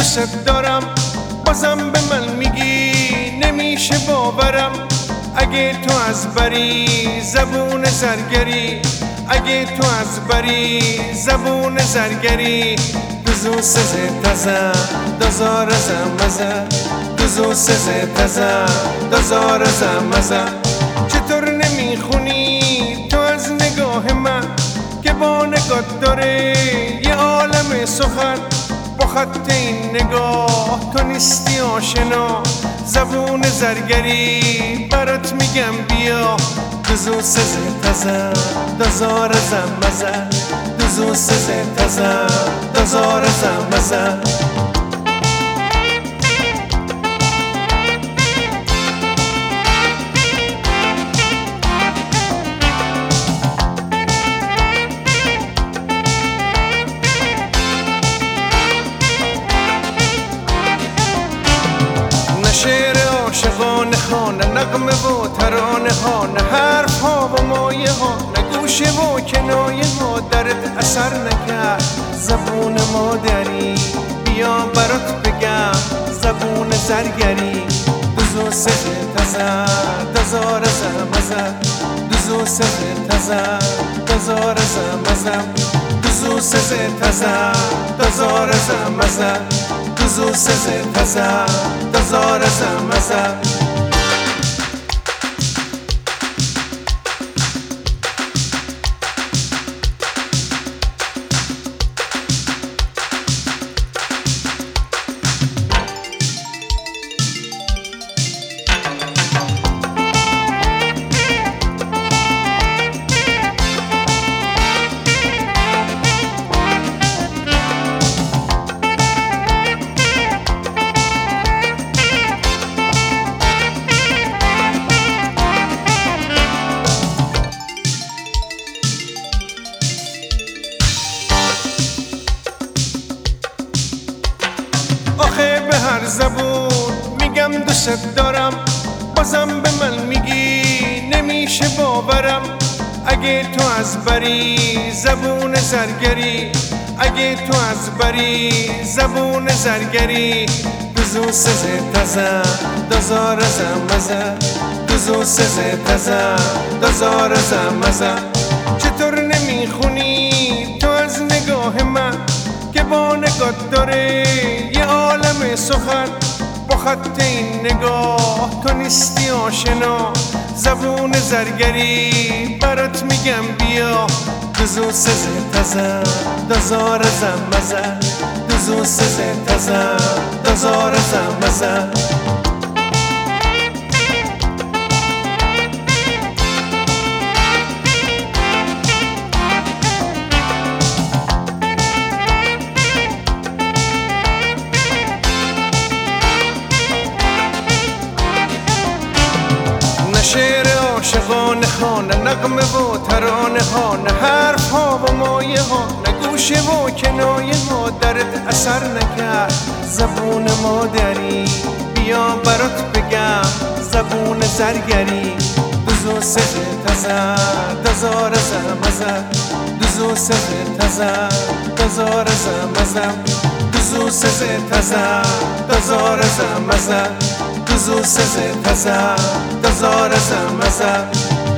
دوست دارم، بازم به من میگی نمیشه باورم. اگه تو از بری زبون زرگری، اگه تو از بری زبون زرگری، دوزو سزه تزم دازار زمزه، دوزو سزه تزم دازار زمزه. چطور نمیخونی تو از نگاه من که با نگات داره یه عالم سخن؟ با خط این نگاه تو نیستی آشنا، زبون زرگری برات میگم بیا. دوزو سزه تزم دازار زمزه، دوزو سزه تزم دازار زمزه. شعر عاشقانه ها، نه نغمه و ترانه ها، نه حرف ها و مایه ها، نه گوشه و کنایه ها درت اثر نکرد. زبون مادری بیا برات بگم، زبون زرگری. دوزو سزه تزم دازار زمزه، دوزو سزه تزم دازار زمزه، دوزو سزه تزم دازار زمزه، دوزو سزه تزم دازار زمزه. آخه به هر زبون میگم دوست دارم، بازم به من میگی نمیشه باورم. اگه تو از بری زبون زرگری، اگه تو از بری زبون زرگری، دوزو سزه تزم دازار زمزه، دوزو سزه تزم دازار زمزه. چطور نمیخونی تو از نگاه من که با نگات داره یه عالم سخن؟ با خط این نگاه تو نیستی آشنا، زبون زرگری برات میگم بیا. دوزو سزه تزم دازار زمزه، دوزو سزه تزم دازار زمزه. شعر عاشقانه ها، نه نغمه و ترانه ها، نه حرف ها و مایه ها، نه گوشه و کنایه ها درت اثر نکرد. زبون مادری بیا برات بگم، زبون زرگری. دوزو سزه تزم دازار زمزه، دوزو سزه تزم دازار زمزه، دوزو سزه تزم دازار زمزه، دوزو سزه تزم دازار زمزه.